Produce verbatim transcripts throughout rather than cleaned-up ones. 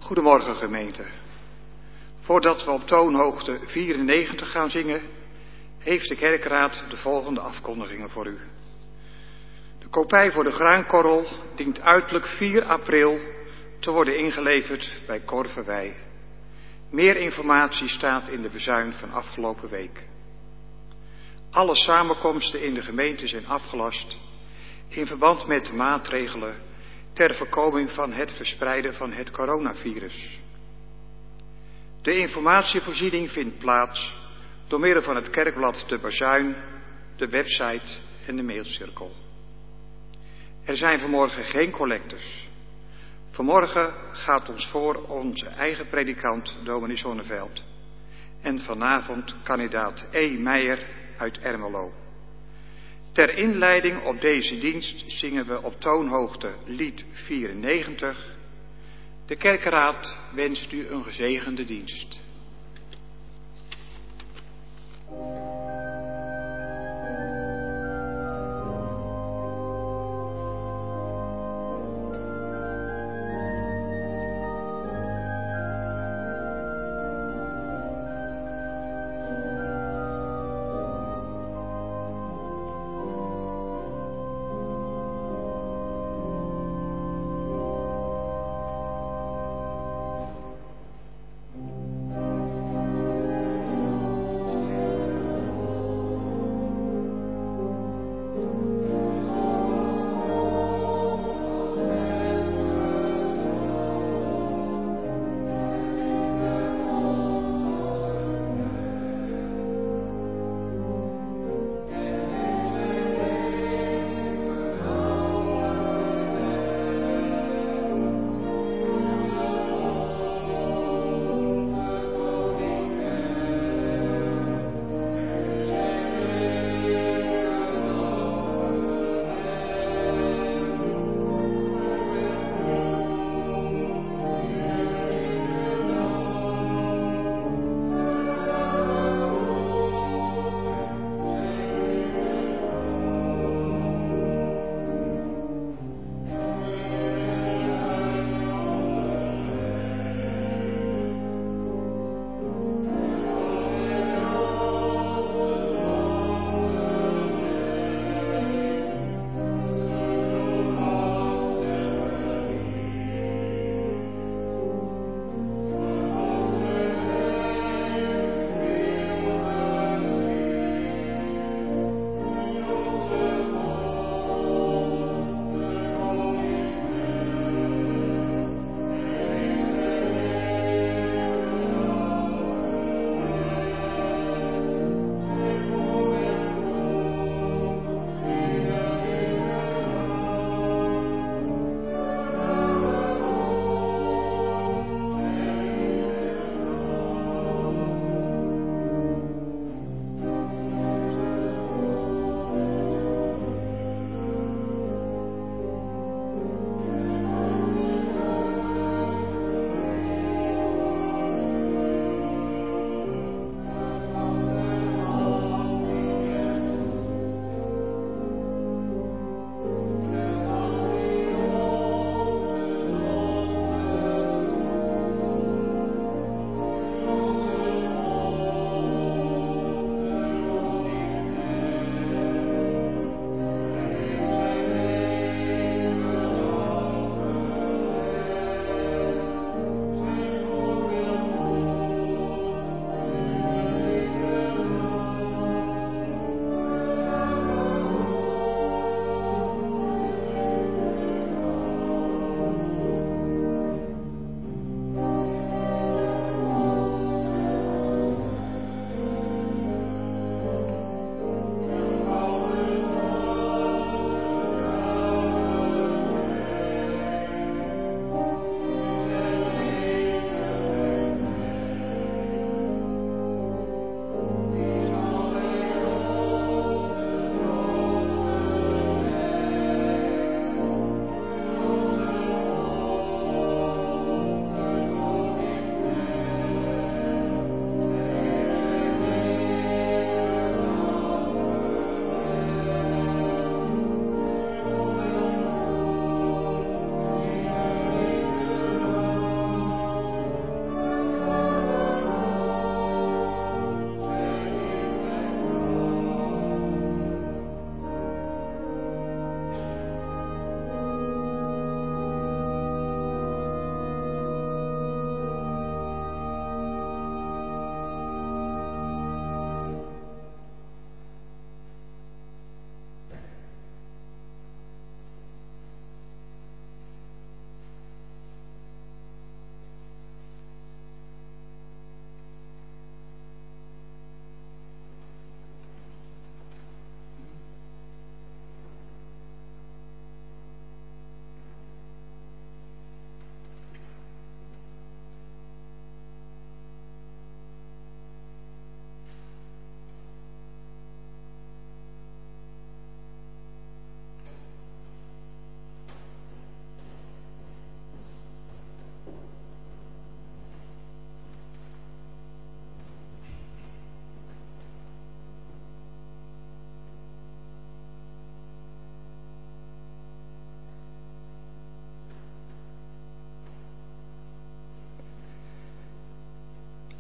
Goedemorgen gemeente. Voordat we op toonhoogte vierennegentig gaan zingen, heeft de kerkraad de volgende afkondigingen voor u. De kopij voor de graankorrel dient uiterlijk vier april te worden ingeleverd bij Korverwij. Meer informatie staat in de bezuin van afgelopen week. Alle samenkomsten in de gemeente zijn afgelast in verband met de maatregelen ter voorkoming van het verspreiden van het coronavirus. De informatievoorziening vindt plaats door middel van het kerkblad De Bazuin, de website en de mailcirkel. Er zijn vanmorgen geen collectes. Vanmorgen gaat ons voor onze eigen predikant dominee Zonneveld en vanavond kandidaat E. Meijer uit Ermelo. Ter inleiding op deze dienst zingen we op toonhoogte lied vierennegentig. De kerkraad wenst u een gezegende dienst.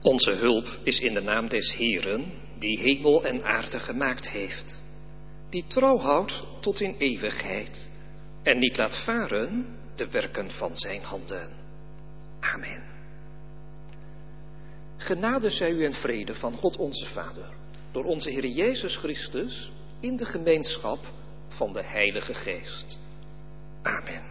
Onze hulp is in de naam des Heeren, die hemel en aarde gemaakt heeft, die trouw houdt tot in eeuwigheid en niet laat varen de werken van zijn handen. Amen. Genade zij u en vrede van God onze Vader, door onze Heer Jezus Christus, in de gemeenschap van de Heilige Geest. Amen.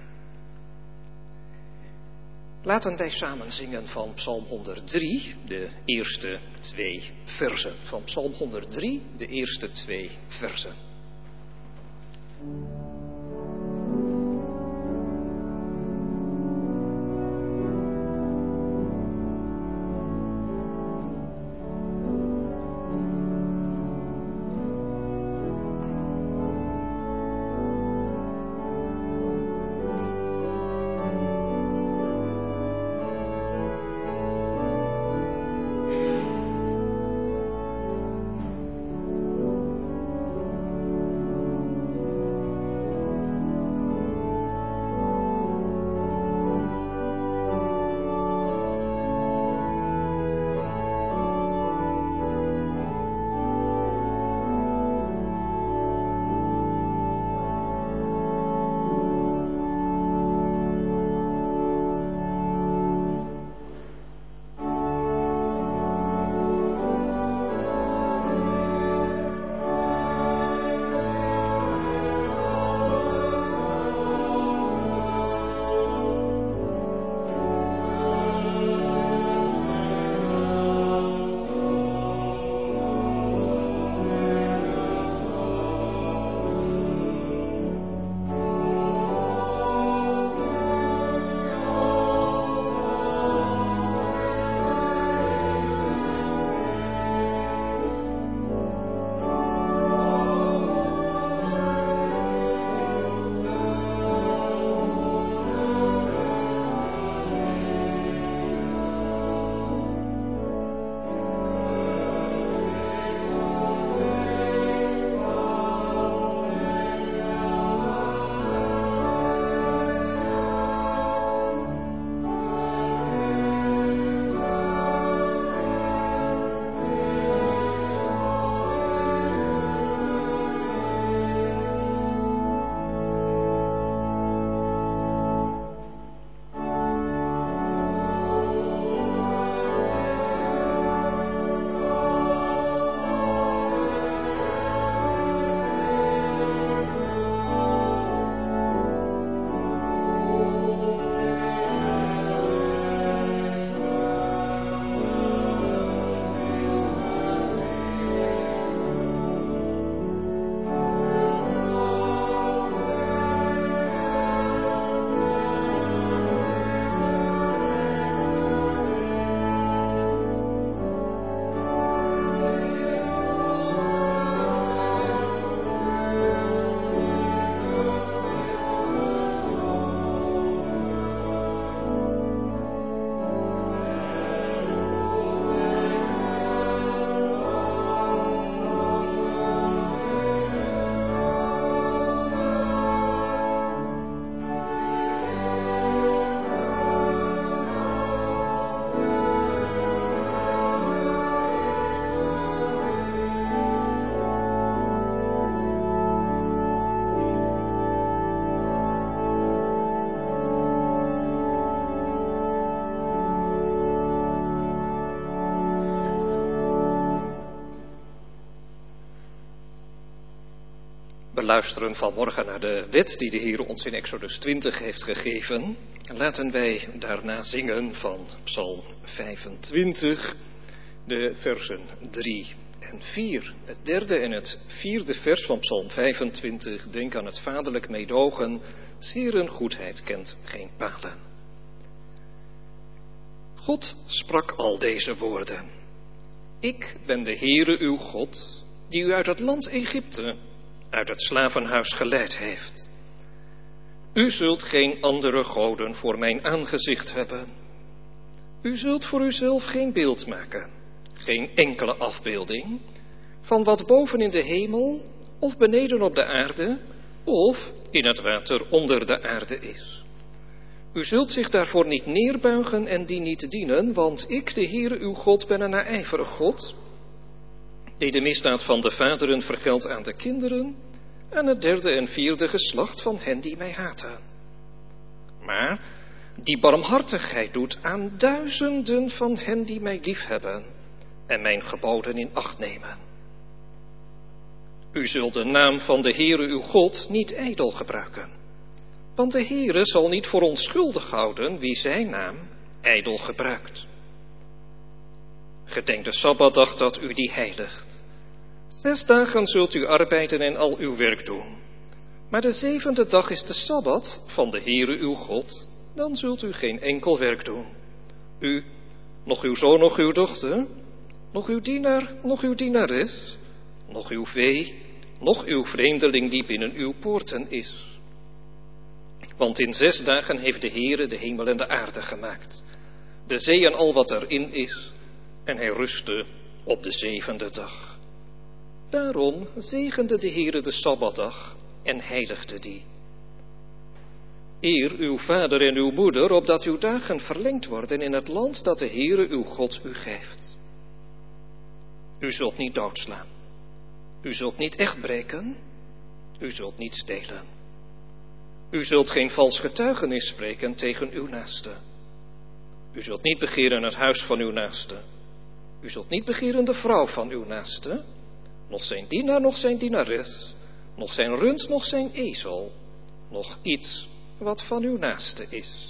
Laten wij samen zingen van Psalm honderddrie, de eerste twee versen. Van Psalm honderddrie, de eerste twee versen. We luisteren vanmorgen naar de wet die de Heer ons in Exodus twintig heeft gegeven. Laten wij daarna zingen van Psalm vijfentwintig, de versen drie en vier. Het derde en het vierde vers van Psalm vijfentwintig. Denk aan het vaderlijk meedogen. Zeren goedheid kent geen palen. God sprak al deze woorden. Ik ben de Heere uw God, die u uit het land Egypte, uit het slavenhuis geleid heeft. U zult geen andere goden voor mijn aangezicht hebben. U zult voor uzelf geen beeld maken, geen enkele afbeelding, van wat boven in de hemel, of beneden op de aarde, of in het water onder de aarde is. U zult zich daarvoor niet neerbuigen en die niet dienen, want ik, de Heere uw God, ben een naijverig God, die de misdaad van de vaderen vergeldt aan de kinderen, en het derde en vierde geslacht van hen die mij haten. Maar die barmhartigheid doet aan duizenden van hen die mij liefhebben en mijn geboden in acht nemen. U zult de naam van de Heere uw God niet ijdel gebruiken, want de Heere zal niet voor onschuldig houden wie zijn naam ijdel gebruikt. Gedenk de Sabbatdag dat u die heiligt. Zes dagen zult u arbeiden en al uw werk doen. Maar de zevende dag is de Sabbat van de Heere uw God, dan zult u geen enkel werk doen. U, nog uw zoon, nog uw dochter, nog uw dienaar, nog uw dienares, nog uw vee, nog uw vreemdeling die binnen uw poorten is. Want in zes dagen heeft de Heere de hemel en de aarde gemaakt, de zee en al wat erin is, en hij rustte op de zevende dag. Daarom zegende de Heere de Sabbatdag en heiligde die. Eer uw vader en uw moeder, opdat uw dagen verlengd worden in het land dat de Heere uw God u geeft. U zult niet doodslaan. U zult niet echt breken. U zult niet stelen. U zult geen vals getuigenis spreken tegen uw naaste. U zult niet begeren het huis van uw naaste. U zult niet begeren de vrouw van uw naaste, nog zijn dienaar, nog zijn dienares, nog zijn rund, nog zijn ezel, nog iets wat van uw naaste is.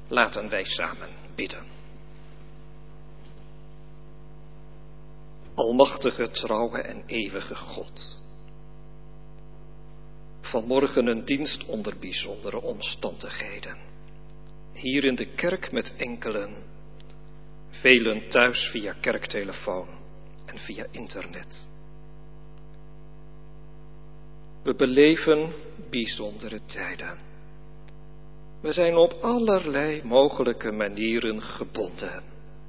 Laten wij samen bidden. Almachtige, trouwe en eeuwige God. Vanmorgen een dienst onder bijzondere omstandigheden. Hier in de kerk met enkelen, velen thuis via kerktelefoon en via internet. We beleven bijzondere tijden. We zijn op allerlei mogelijke manieren gebonden.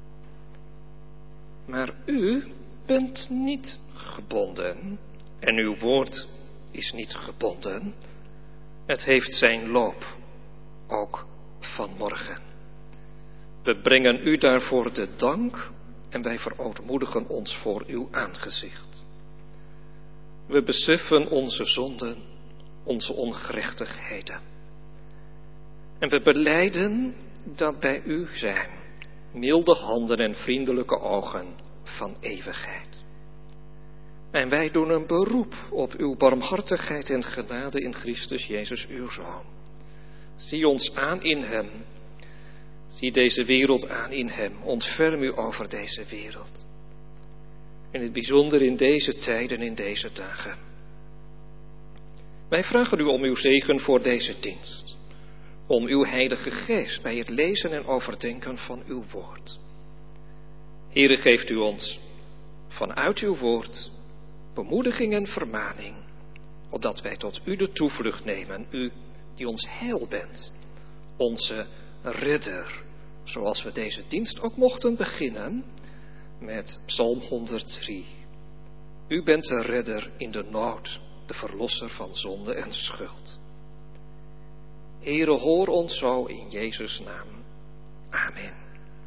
Maar u bent niet gebonden en uw woord is niet gebonden. Het heeft zijn loop, ook vanmorgen. We brengen u daarvoor de dank en wij verootmoedigen ons voor uw aangezicht. We beseffen onze zonden, onze ongerechtigheden. En we belijden dat bij u zijn milde handen en vriendelijke ogen van eeuwigheid. En wij doen een beroep op uw barmhartigheid en genade in Christus Jezus uw Zoon. Zie ons aan in hem. Zie deze wereld aan in hem. Ontferm u over deze wereld. In het bijzonder in deze tijden, in deze dagen. Wij vragen u om uw zegen voor deze dienst. Om uw heilige geest bij het lezen en overdenken van uw woord. Heere, geeft u ons vanuit uw woord bemoediging en vermaning, opdat wij tot u de toevlucht nemen, u die ons heil bent, onze redder, zoals we deze dienst ook mochten beginnen met Psalm honderddrie. U bent de redder in de nood, de verlosser van zonde en schuld. Heere, hoor ons zo in Jezus' naam. Amen.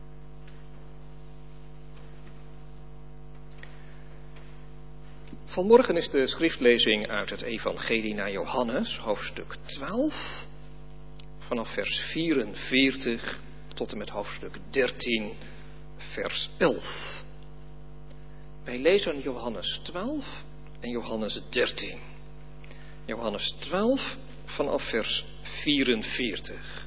Vanmorgen is de schriftlezing uit het Evangelie naar Johannes, hoofdstuk twaalf, vanaf vers vierenveertig tot en met hoofdstuk dertien, vers elf. Wij lezen Johannes twaalf en Johannes dertien. Johannes twaalf vanaf vers vierenveertig.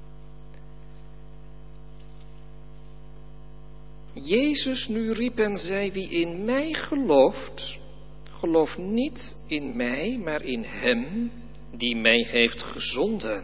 Jezus nu riep en zei: wie in mij gelooft, gelooft niet in mij, maar in hem die mij heeft gezonden.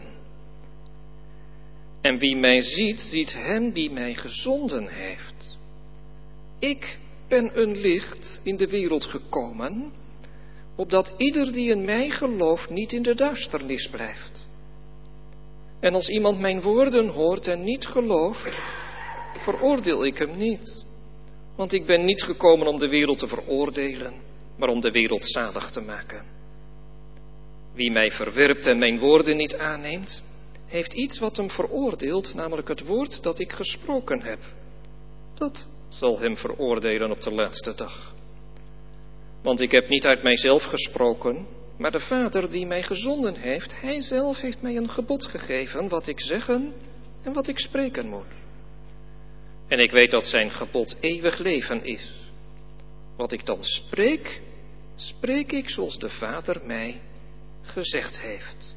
En wie mij ziet, ziet hem die mij gezonden heeft. Ik ben een licht in de wereld gekomen, opdat ieder die in mij gelooft niet in de duisternis blijft. En als iemand mijn woorden hoort en niet gelooft, veroordeel ik hem niet. Want ik ben niet gekomen om de wereld te veroordelen, maar om de wereld zalig te maken. Wie mij verwerpt en mijn woorden niet aanneemt, heeft iets wat hem veroordeelt, namelijk het woord dat ik gesproken heb. Dat zal hem veroordelen op de laatste dag. Want ik heb niet uit mijzelf gesproken, maar de Vader die mij gezonden heeft, hij zelf heeft mij een gebod gegeven, wat ik zeggen en wat ik spreken moet. En ik weet dat zijn gebod eeuwig leven is. Wat ik dan spreek, spreek ik zoals de Vader mij gezegd heeft.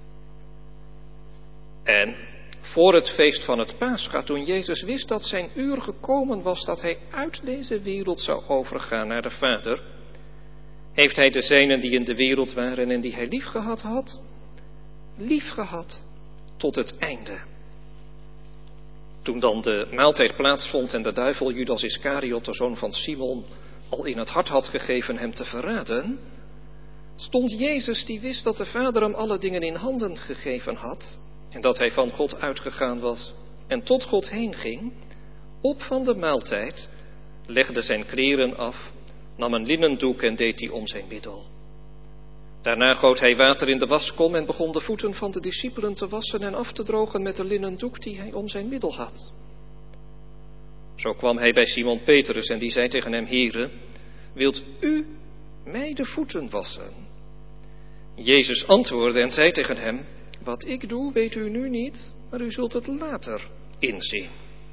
En voor het feest van het Pascha, toen Jezus wist dat zijn uur gekomen was dat hij uit deze wereld zou overgaan naar de Vader, heeft hij de zijnen die in de wereld waren en die hij liefgehad had, liefgehad tot het einde. Toen dan de maaltijd plaatsvond en de duivel Judas Iscariot, de zoon van Simon, al in het hart had gegeven hem te verraden, stond Jezus, die wist dat de Vader hem alle dingen in handen gegeven had en dat hij van God uitgegaan was en tot God heen ging, op van de maaltijd, legde zijn kleren af, nam een linnen doek en deed die om zijn middel. Daarna goot hij water in de waskom en begon de voeten van de discipelen te wassen en af te drogen met de linnen doek die hij om zijn middel had. Zo kwam hij bij Simon Petrus en die zei tegen hem: Heere, wilt u mij de voeten wassen? Jezus antwoordde en zei tegen hem: wat ik doe weet u nu niet, maar u zult het later inzien.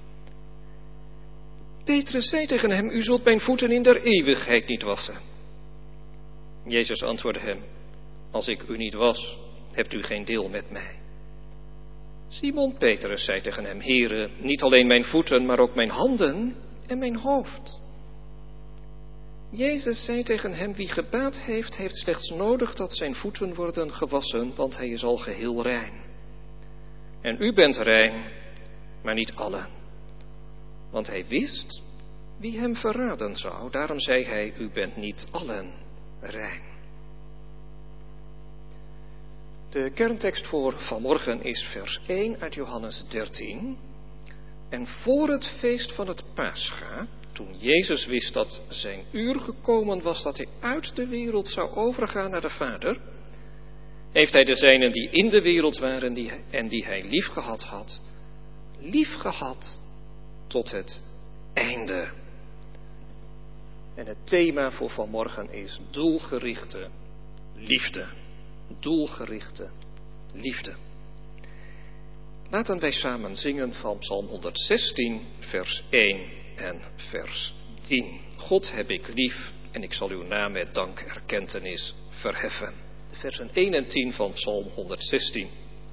Petrus zei tegen hem: u zult mijn voeten in der eeuwigheid niet wassen. Jezus antwoordde hem: als ik u niet was, hebt u geen deel met mij. Simon Petrus zei tegen hem: Heere, niet alleen mijn voeten, maar ook mijn handen en mijn hoofd. Jezus zei tegen hem: Wie gebaad heeft, heeft slechts nodig dat zijn voeten worden gewassen, want hij is al geheel rein. En u bent rein, maar niet allen. Want hij wist wie hem verraden zou. Daarom zei hij: U bent niet allen rein. De kerntekst voor vanmorgen is vers één uit Johannes dertien. En voor het feest van het Pascha, toen Jezus wist dat zijn uur gekomen was dat hij uit de wereld zou overgaan naar de Vader, heeft hij de zijnen die in de wereld waren die, en die hij liefgehad had, liefgehad tot het einde. En het thema voor vanmorgen is doelgerichte liefde. Doelgerichte liefde. Laten wij samen zingen van Psalm honderdzestien, vers één en vers tien. God heb ik lief en ik zal uw naam met dankerkentenis verheffen. De versen één en tien van Psalm honderdzestien.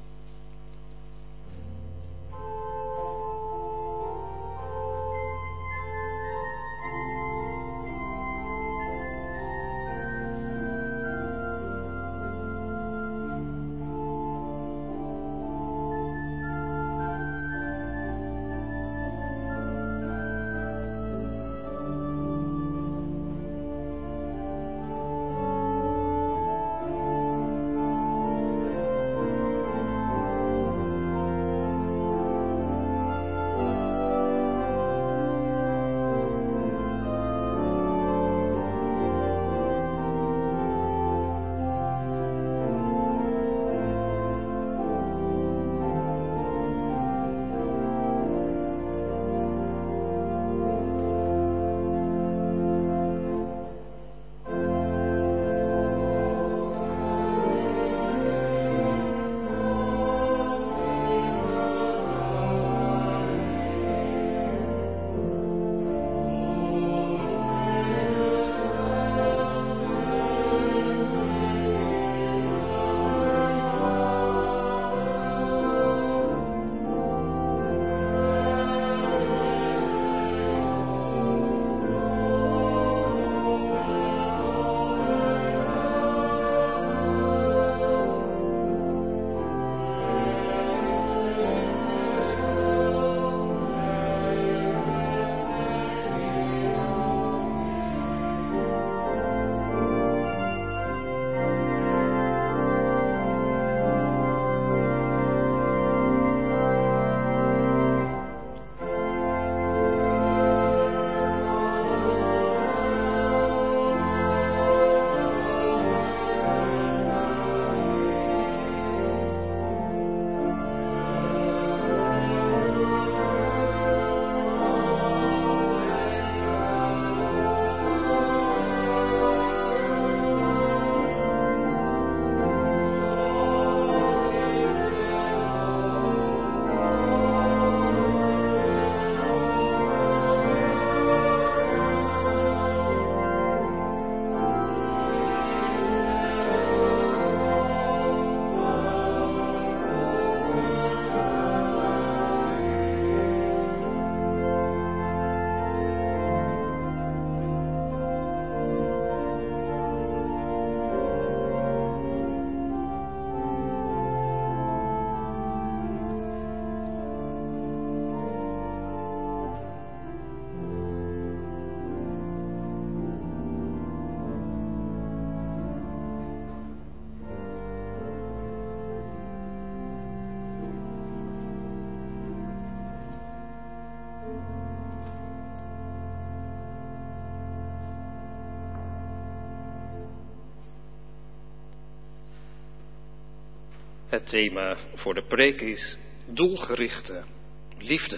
Het thema voor de preek is doelgerichte liefde.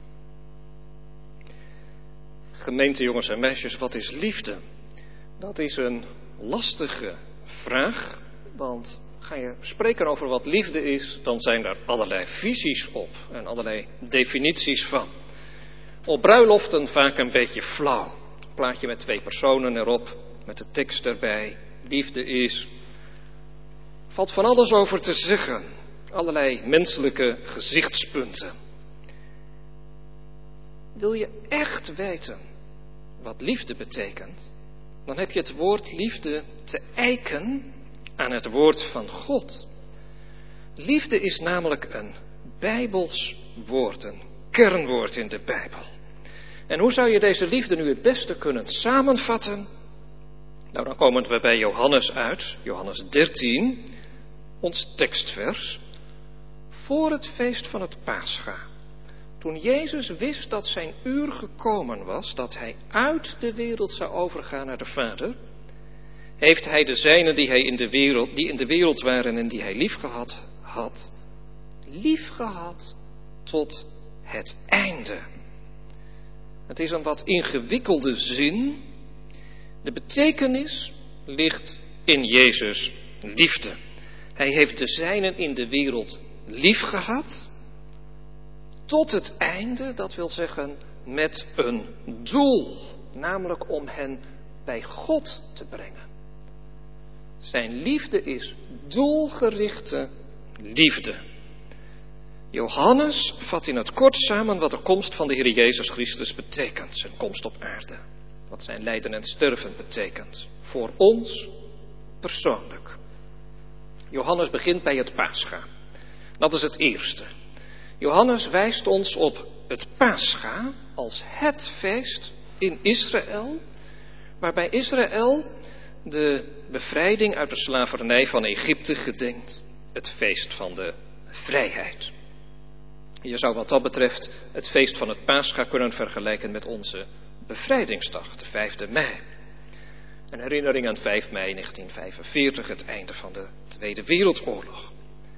Gemeente jongens en meisjes, wat is liefde? Dat is een lastige vraag, want ga je spreken over wat liefde is, dan zijn daar allerlei visies op en allerlei definities van. Op bruiloften vaak een beetje flauw. Een plaatje met twee personen erop, met de tekst erbij. Liefde is... valt van alles over te zeggen. allerlei menselijke gezichtspunten. Wil je echt weten wat liefde betekent, dan heb je het woord liefde te eiken aan het woord van God. Liefde is namelijk een Bijbels woord, een kernwoord in de Bijbel. En hoe zou je deze liefde nu het beste kunnen samenvatten? Nou, dan komen we bij Johannes uit, Johannes dertien, ons tekstvers. Voor het feest van het Pascha, toen Jezus wist dat zijn uur gekomen was, dat hij uit de wereld zou overgaan naar de Vader, heeft hij de zijnen die, hij in de wereld, die in de wereld waren en die hij liefgehad had, liefgehad tot het einde. Het is een wat ingewikkelde zin. De betekenis ligt in Jezus' liefde. Hij heeft de zijnen in de wereld liefgehad tot het einde, dat wil zeggen met een doel, namelijk om hen bij God te brengen. Zijn liefde is doelgerichte liefde. Johannes vat in het kort samen wat de komst van de Heer Jezus Christus betekent, zijn komst op aarde. Wat zijn lijden en sterven betekent, voor ons persoonlijk. Johannes begint bij het Pascha. Dat is het eerste. Johannes wijst ons op het Pascha als het feest in Israël, waarbij Israël de bevrijding uit de slavernij van Egypte gedenkt. Het feest van de vrijheid. Je zou wat dat betreft het feest van het Pascha kunnen vergelijken met onze bevrijdingsdag, de vijfde mei. Een herinnering aan vijf mei negentien vijfenveertig, het einde van de Tweede Wereldoorlog.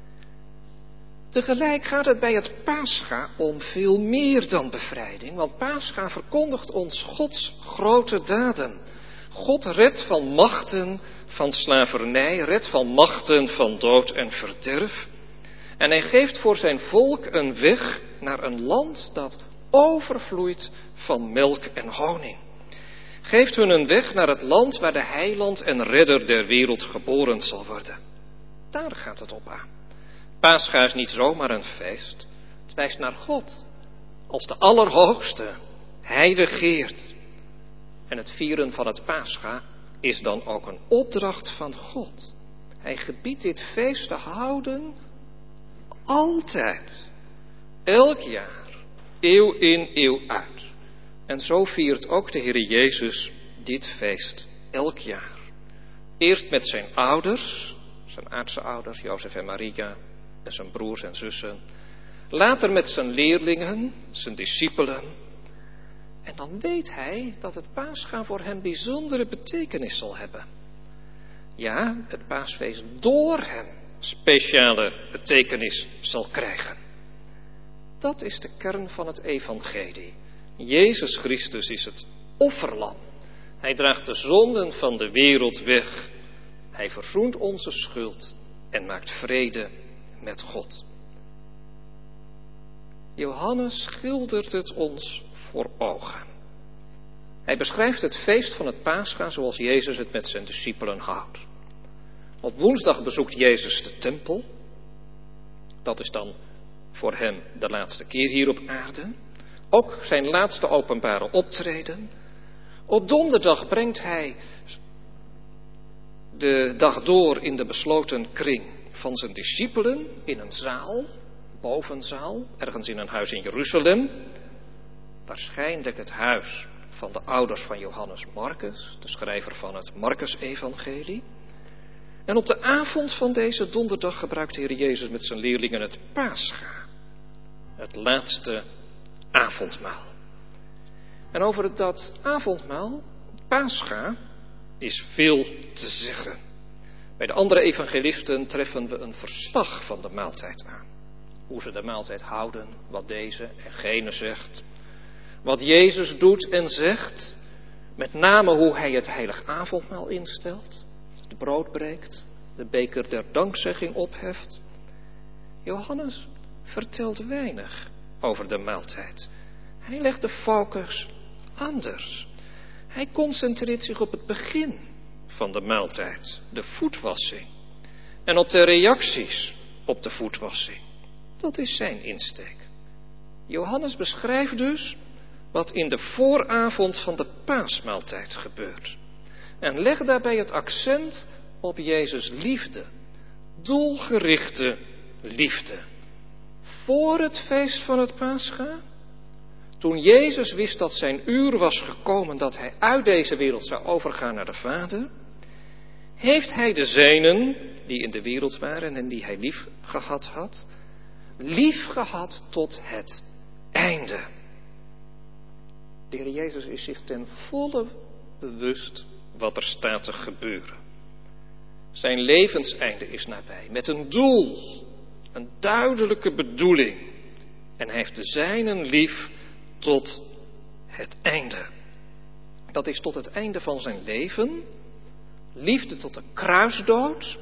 Tegelijk gaat het bij het Pascha om veel meer dan bevrijding, want Pascha verkondigt ons Gods grote daden. God redt van machten van slavernij, redt van machten van dood en verderf. En hij geeft voor zijn volk een weg naar een land dat overvloeit van melk en honing. Geeft hun een weg naar het land waar de heiland en redder der wereld geboren zal worden. Daar gaat het op aan. Pascha is niet zomaar een feest. Het wijst naar God als de Allerhoogste. Hij regeert. En het vieren van het Pascha is dan ook een opdracht van God. Hij gebiedt dit feest te houden altijd. Elk jaar. Eeuw in, eeuw uit. En zo viert ook de Heer Jezus dit feest elk jaar. Eerst met zijn ouders, zijn aardse ouders, Jozef en Maria, en zijn broers en zussen. Later met zijn leerlingen, zijn discipelen. En dan weet hij dat het Pascha voor hem bijzondere betekenis zal hebben. Ja, het paasfeest door hem speciale betekenis zal krijgen. Dat is de kern van het evangelie. Jezus Christus is het offerlam. Hij draagt de zonden van de wereld weg. Hij verzoent onze schuld en maakt vrede met God. Johannes schildert het ons voor ogen. Hij beschrijft het feest van het Pascha zoals Jezus het met zijn discipelen houdt. Op woensdag bezoekt Jezus de tempel. Dat is dan voor hem de laatste keer hier op aarde. Ook zijn laatste openbare optreden. Op donderdag brengt hij de dag door in de besloten kring van zijn discipelen in een zaal, bovenzaal, ergens in een huis in Jeruzalem. Waarschijnlijk het huis van de ouders van Johannes Marcus, de schrijver van het Marcus-evangelie. En op de avond van deze donderdag gebruikt de Heer Jezus met zijn leerlingen het Pascha, het laatste avondmaal. En over dat avondmaal, Pascha, is veel te zeggen. Bij de andere evangelisten treffen we een verslag van de maaltijd aan. Hoe ze de maaltijd houden, wat deze en gene zegt. Wat Jezus doet en zegt. Met name hoe hij het heilig avondmaal instelt. Het brood breekt, de beker der dankzegging opheft. Johannes vertelt weinig over de maaltijd. Hij legt de focus anders. Hij concentreert zich op het begin van de maaltijd, de voetwassing. En op de reacties op de voetwassing. Dat is zijn insteek. Johannes beschrijft dus wat in de vooravond van de paasmaaltijd gebeurt. En legt daarbij het accent op Jezus' liefde. Doelgerichte liefde. Voor het feest van het Pascha, toen Jezus wist dat zijn uur was gekomen, dat hij uit deze wereld zou overgaan naar de Vader, heeft hij de zijnen, die in de wereld waren en die hij lief gehad had, lief gehad tot het einde. De Heer Jezus is zich ten volle bewust wat er staat te gebeuren. Zijn levenseinde is nabij, met een doel, een duidelijke bedoeling. En hij heeft de zijnen lief tot het einde. Dat is tot het einde van zijn leven, liefde tot de kruisdood.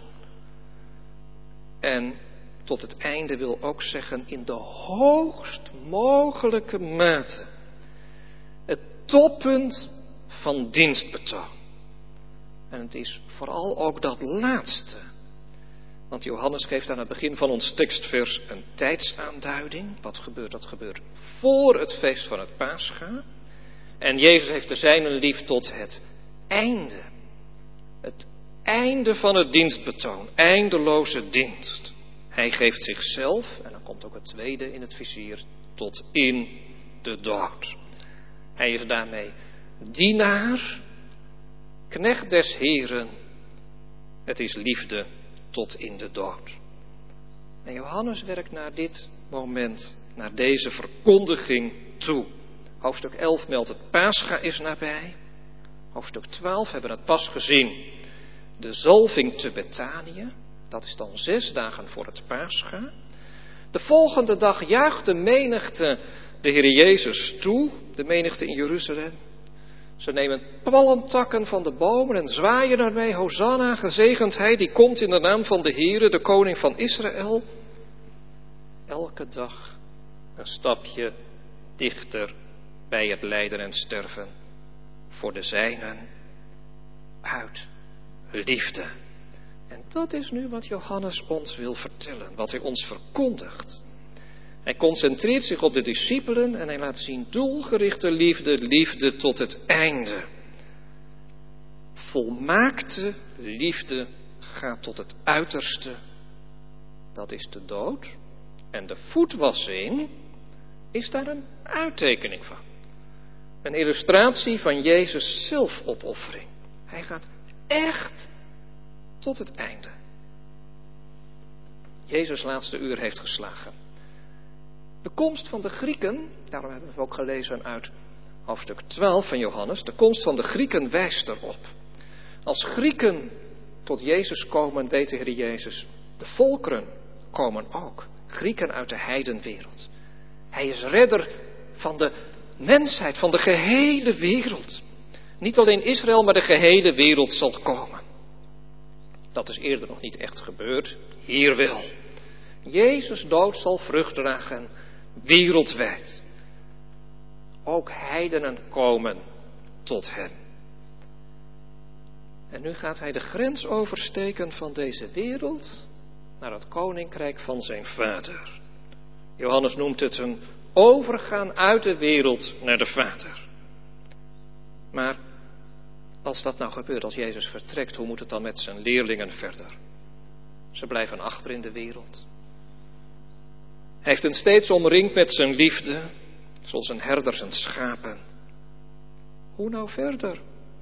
En tot het einde wil ook zeggen in de hoogst mogelijke mate. Het toppunt van dienstbetoon. En het is vooral ook dat laatste. Want Johannes geeft aan het begin van ons tekstvers een tijdsaanduiding. Wat gebeurt? Dat gebeurt voor het feest van het Pascha. En Jezus heeft de zijnen lief tot het einde. Het einde van het dienstbetoon. Eindeloze dienst. Hij geeft zichzelf, en dan komt ook het tweede in het vizier, tot in de dood. Hij is daarmee dienaar, knecht des Heren. Het is liefde tot in de dood. En Johannes werkt naar dit moment, naar deze verkondiging toe. Hoofdstuk elf meldt het Pascha is nabij. Hoofdstuk twaalf hebben we het pas gezien. De zalving te Betanië. Dat is dan zes dagen voor het Pascha. De volgende dag juicht de menigte de Heer Jezus toe. De menigte in Jeruzalem. Ze nemen palmtakken van de bomen en zwaaien daarmee. Hosanna, gezegend hij die komt in de naam van de Heere, de koning van Israël. Elke dag een stapje dichter bij het lijden en sterven voor de zijnen uit liefde. En dat is nu wat Johannes ons wil vertellen, wat hij ons verkondigt. Hij concentreert zich op de discipelen en hij laat zien doelgerichte liefde, liefde tot het einde. Volmaakte liefde gaat tot het uiterste, dat is de dood. En de voetwassing is daar een uittekening van. Een illustratie van Jezus' zelfopoffering. Hij gaat echt tot het einde. Jezus' laatste uur heeft geslagen. De komst van de Grieken, daarom hebben we ook gelezen uit hoofdstuk twaalf van Johannes, de komst van de Grieken wijst erop. Als Grieken tot Jezus komen, weet de Heer Jezus, de volkeren komen ook. Grieken uit de heidenwereld. Hij is redder van de mensheid, van de gehele wereld. Niet alleen Israël, maar de gehele wereld zal komen. Dat is eerder nog niet echt gebeurd, hier wel. Jezus' dood zal vrucht dragen, wereldwijd. Ook heidenen komen tot hem. En nu gaat hij de grens oversteken van deze wereld naar het koninkrijk van zijn Vader. Johannes noemt het een overgaan uit de wereld naar de Vader. Maar als dat nou gebeurt, als Jezus vertrekt, hoe moet het dan met zijn leerlingen verder? Ze blijven achter in de wereld. Hij heeft hen steeds omringd met zijn liefde, zoals een herder zijn schapen. Hoe nou verder?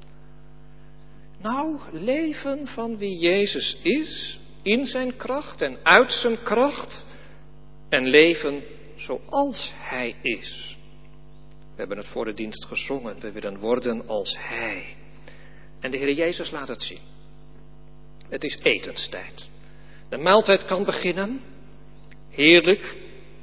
Nou, leven van wie Jezus is, in zijn kracht en uit zijn kracht, en leven zoals hij is. We hebben het voor de dienst gezongen, we willen worden als hij. En de Heer Jezus laat het zien. Het is etenstijd. De maaltijd kan beginnen. Heerlijk.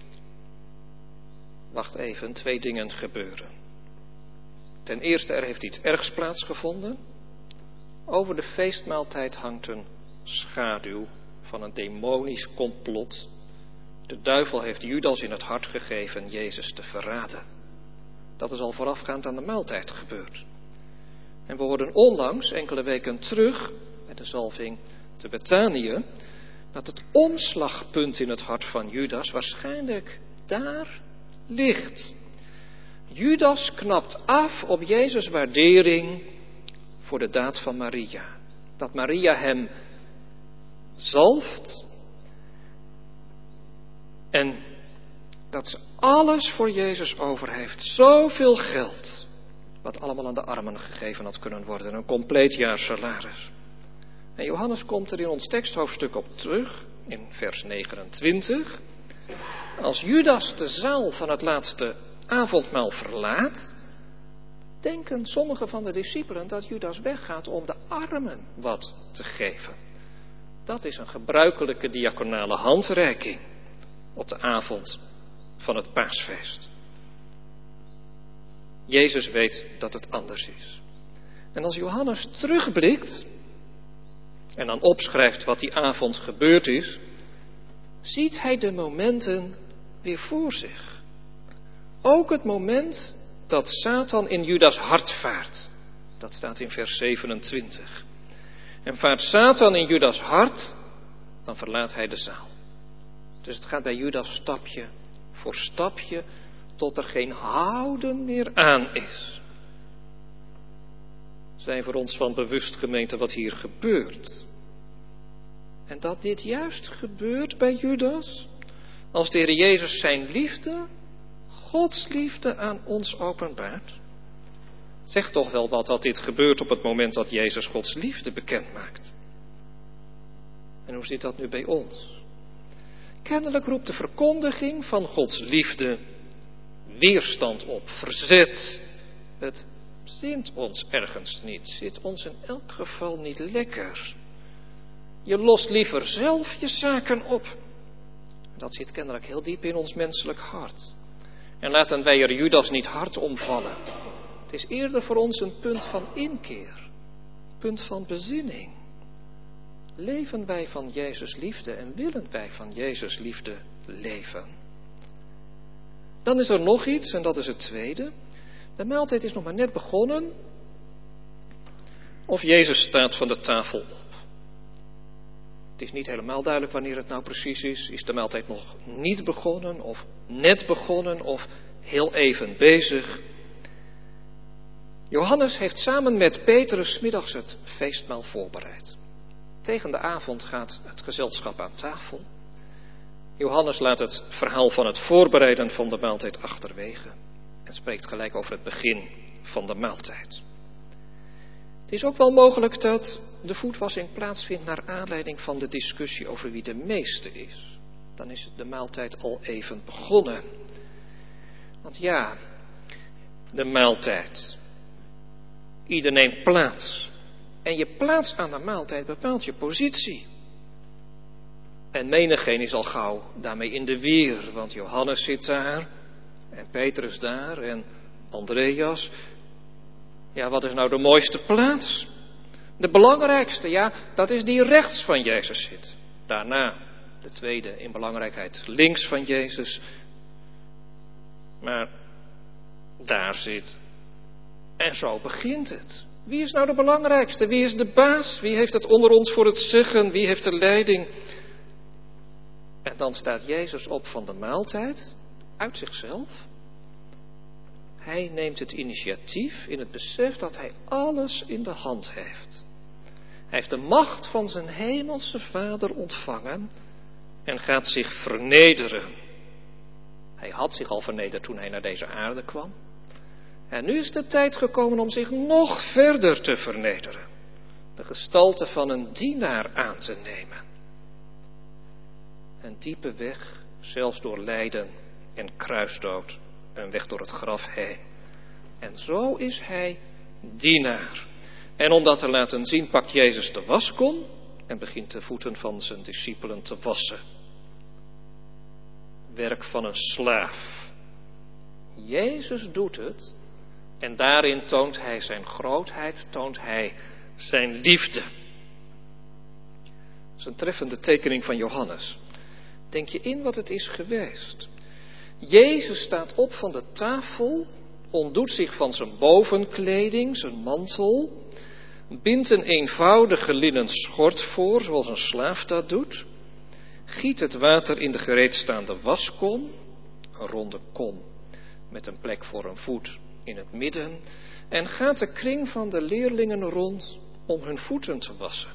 Wacht even, twee dingen gebeuren. Ten eerste, er heeft iets ergs plaatsgevonden. Over de feestmaaltijd hangt een schaduw van een demonisch complot. De duivel heeft Judas in het hart gegeven Jezus te verraden. Dat is al voorafgaand aan de maaltijd gebeurd. En we hoorden onlangs, enkele weken terug, bij de zalving te Betanië, dat het omslagpunt in het hart van Judas waarschijnlijk daar ligt. Judas knapt af op Jezus' waardering voor de daad van Maria. Dat Maria hem zalft en dat ze alles voor Jezus over heeft. Zoveel geld, wat allemaal aan de armen gegeven had kunnen worden. Een compleet jaar salaris. En Johannes komt er in ons teksthoofdstuk op terug, in vers negenentwintig. Als Judas de zaal van het laatste avondmaal verlaat, denken sommige van de discipelen dat Judas weggaat om de armen wat te geven. Dat is een gebruikelijke diaconale handreiking op de avond van het paasfeest. Jezus weet dat het anders is. En als Johannes terugblikt en dan opschrijft wat die avond gebeurd is, ziet hij de momenten weer voor zich. Ook het moment dat Satan in Judas hart vaart. Dat staat in vers zevenentwintig. En vaart Satan in Judas hart, dan verlaat hij de zaal. Dus het gaat bij Judas stapje voor stapje tot er geen houden meer aan is. Zijn voor ons van bewust, gemeente, wat hier gebeurt. En dat dit juist gebeurt bij Judas, als de Heer Jezus zijn liefde, Gods liefde aan ons openbaart. Zeg toch wel wat dat dit gebeurt op het moment dat Jezus Gods liefde bekend maakt. En hoe zit dat nu bij ons? Kennelijk roept de verkondiging van Gods liefde weerstand op, verzet. Het zint ons ergens niet, zit ons in elk geval niet lekker. Je lost liever zelf je zaken op. Dat zit kennelijk heel diep in ons menselijk hart. En laten wij er Judas niet hard omvallen. Het is eerder voor ons een punt van inkeer, punt van bezinning. Leven wij van Jezus liefde en willen wij van Jezus liefde leven? Dan is er nog iets, en dat is het tweede. De maaltijd is nog maar net begonnen, of Jezus staat van de tafel op. Het is niet helemaal duidelijk wanneer het nou precies is. Is de maaltijd nog niet begonnen, of net begonnen, of heel even bezig? Johannes heeft samen met Petrus 's middags het feestmaal voorbereid. Tegen de avond gaat het gezelschap aan tafel. Johannes laat het verhaal van het voorbereiden van de maaltijd achterwege en spreekt gelijk over het begin van de maaltijd. Het is ook wel mogelijk dat de voetwassing plaatsvindt naar aanleiding van de discussie over wie de meeste is. Dan is de maaltijd al even begonnen. Want ja, de maaltijd. Ieder neemt plaats. En je plaats aan de maaltijd bepaalt je positie. En menigeen is al gauw daarmee in de weer, want Johannes zit daar, en Petrus daar, en Andreas. Ja, wat is nou de mooiste plaats? De belangrijkste, ja, dat is die rechts van Jezus zit. Daarna de tweede in belangrijkheid links van Jezus. Maar daar zit. En zo begint het. Wie is nou de belangrijkste? Wie is de baas? Wie heeft het onder ons voor het zeggen? Wie heeft de leiding? En dan staat Jezus op van de maaltijd, uit zichzelf. Hij neemt het initiatief in het besef dat hij alles in de hand heeft. Hij heeft de macht van zijn hemelse Vader ontvangen en gaat zich vernederen. Hij had zich al vernederd toen hij naar deze aarde kwam. En nu is de tijd gekomen om zich nog verder te vernederen. De gestalte van een dienaar aan te nemen. Een diepe weg, zelfs door lijden en kruisdood, een weg door het graf heen. En zo is hij dienaar. En om dat te laten zien, pakt Jezus de waskom en begint de voeten van zijn discipelen te wassen. Werk van een slaaf. Jezus doet het en daarin toont hij zijn grootheid, toont hij zijn liefde. Dat is een treffende tekening van Johannes. Denk je in wat het is geweest? Jezus staat op van de tafel, ontdoet zich van zijn bovenkleding, zijn mantel, bindt een eenvoudige linnen schort voor, zoals een slaaf dat doet, giet het water in de gereedstaande waskom, een ronde kom met een plek voor een voet in het midden, en gaat de kring van de leerlingen rond om hun voeten te wassen.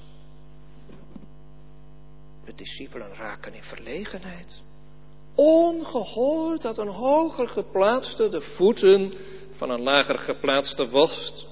De discipelen raken in verlegenheid. Ongehoord dat een hoger geplaatste de voeten van een lager geplaatste wast.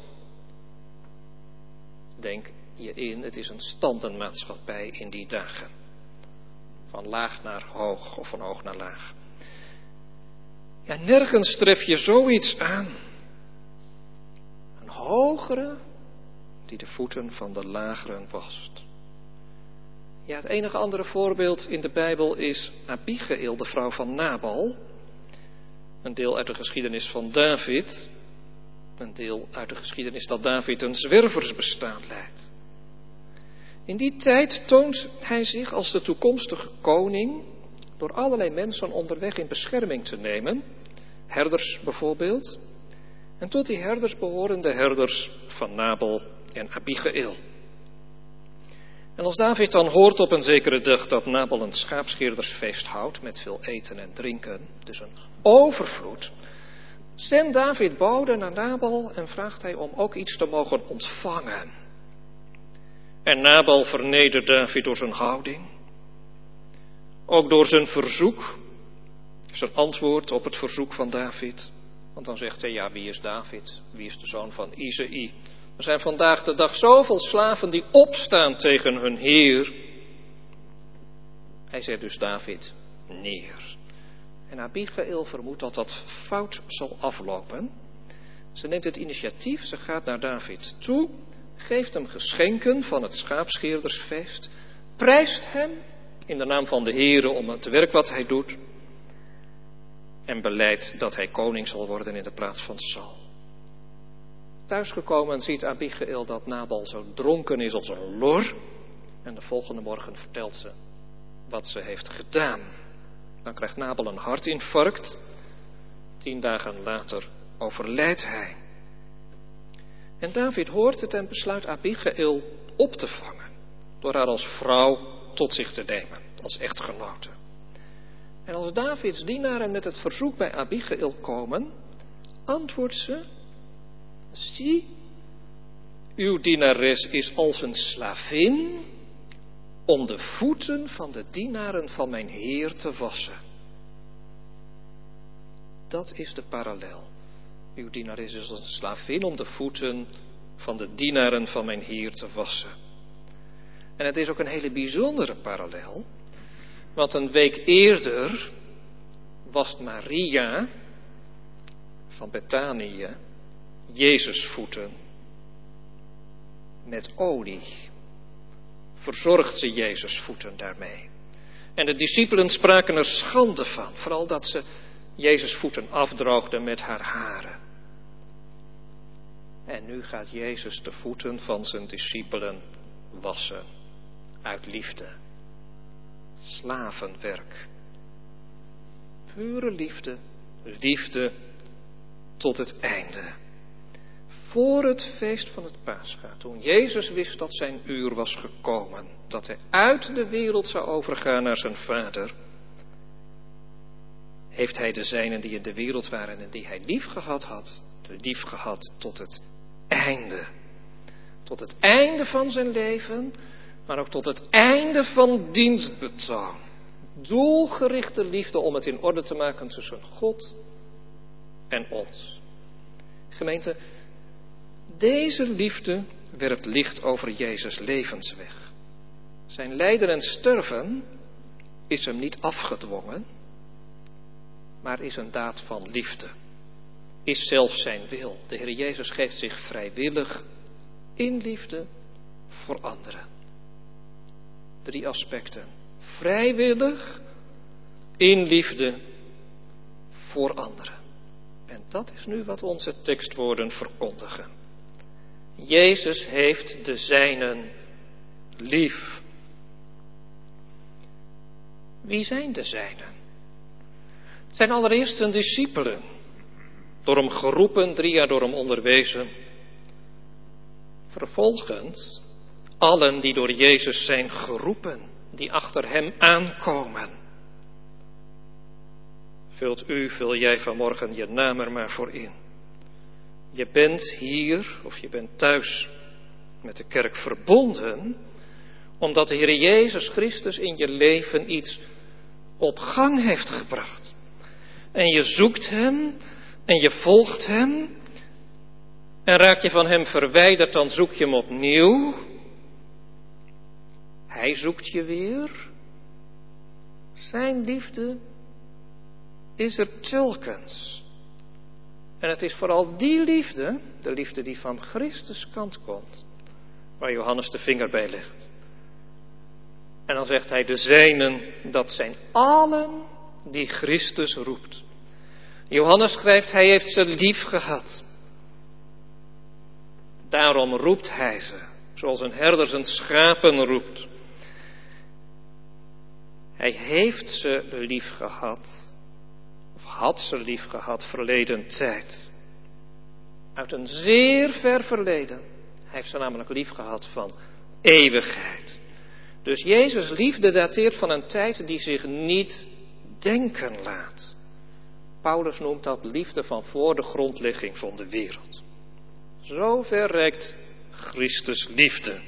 Denk je in, het is een standenmaatschappij in die dagen. Van laag naar hoog of van hoog naar laag. Ja, nergens tref je zoiets aan. Een hogere die de voeten van de lageren wast. Ja, het enige andere voorbeeld in de Bijbel is Abigail, de vrouw van Nabal. Een deel uit de geschiedenis van David. Een deel uit de geschiedenis dat David een zwerversbestaan leidt. In die tijd toont hij zich als de toekomstige koning door allerlei mensen onderweg in bescherming te nemen. Herders bijvoorbeeld. En tot die herders behoren de herders van Nabal en Abigail. En als David dan hoort op een zekere dag dat Nabal een schaapscheerdersfeest houdt met veel eten en drinken, dus een overvloed, zendt David boden naar Nabal en vraagt hij om ook iets te mogen ontvangen. En Nabal vernedert David door zijn houding, ook door zijn verzoek, zijn antwoord op het verzoek van David. Want dan zegt hij, ja, wie is David? Wie is de zoon van Isaï? Er zijn vandaag de dag zoveel slaven die opstaan tegen hun heer. Hij zet dus David neer. En Abigail vermoedt dat dat fout zal aflopen. Ze neemt het initiatief, ze gaat naar David toe, geeft hem geschenken van het schaapscheerdersfeest, prijst hem in de naam van de Heere om het werk wat hij doet en beleidt dat hij koning zal worden in de plaats van Saul. Thuisgekomen ziet Abigail dat Nabal zo dronken is als een lor. En de volgende morgen vertelt ze wat ze heeft gedaan. Dan krijgt Nabal een hartinfarct. Tien dagen later overlijdt hij. En David hoort het en besluit Abigail op te vangen. Door haar als vrouw tot zich te nemen, als echtgenote. En als Davids dienaren met het verzoek bij Abigail komen, antwoordt ze: zie, uw dienares is als een slavin om de voeten van de dienaren van mijn Heer te wassen. Dat is de parallel. Uw dienares is als een slavin om de voeten van de dienaren van mijn Heer te wassen. En het is ook een hele bijzondere parallel, want een week eerder wast Maria van Betanië Jezus' voeten met olie. Verzorgt ze Jezus' voeten daarmee. En de discipelen spraken er schande van, vooral dat ze Jezus' voeten afdroogde met haar haren. En nu gaat Jezus de voeten van zijn discipelen wassen, uit liefde. Slavenwerk. Pure liefde, liefde tot het einde. Voor het feest van het Pascha, toen Jezus wist dat zijn uur was gekomen, dat hij uit de wereld zou overgaan naar zijn Vader, heeft hij de zijnen die in de wereld waren en die hij lief gehad had, lief gehad tot het einde. Tot het einde van zijn leven, maar ook tot het einde van dienstbetoon. Doelgerichte liefde om het in orde te maken tussen God en ons. Gemeente, deze liefde werpt licht over Jezus' levensweg. Zijn lijden en sterven is hem niet afgedwongen, maar is een daad van liefde. Is zelfs zijn wil. De Heer Jezus geeft zich vrijwillig in liefde voor anderen. Drie aspecten. Vrijwillig in liefde voor anderen. En dat is nu wat onze tekstwoorden verkondigen. Jezus heeft de zijnen lief. Wie zijn de zijnen? Het zijn allereerst zijn discipelen. Door hem geroepen, drie jaar door hem onderwezen. Vervolgens allen die door Jezus zijn geroepen, die achter hem aankomen. Vult u, vul jij vanmorgen je naam er maar voor in. Je bent hier, of je bent thuis met de kerk verbonden, omdat de Heer Jezus Christus in je leven iets op gang heeft gebracht. En je zoekt hem en je volgt hem. En raak je van hem verwijderd, dan zoek je hem opnieuw. Hij zoekt je weer. Zijn liefde is er telkens. En het is vooral die liefde, de liefde die van Christus kant komt, waar Johannes de vinger bij legt. En dan zegt hij, de zijnen, dat zijn allen die Christus roept. Johannes schrijft, hij heeft ze lief gehad. Daarom roept hij ze, zoals een herder zijn schapen roept. Hij heeft ze lief gehad, of had ze lief gehad verleden tijd. Uit een zeer ver verleden. Hij heeft ze namelijk lief gehad van eeuwigheid. Dus Jezus' liefde dateert van een tijd die zich niet denken laat. Paulus noemt dat liefde van voor de grondlegging van de wereld. Zo ver reikt Christus liefde.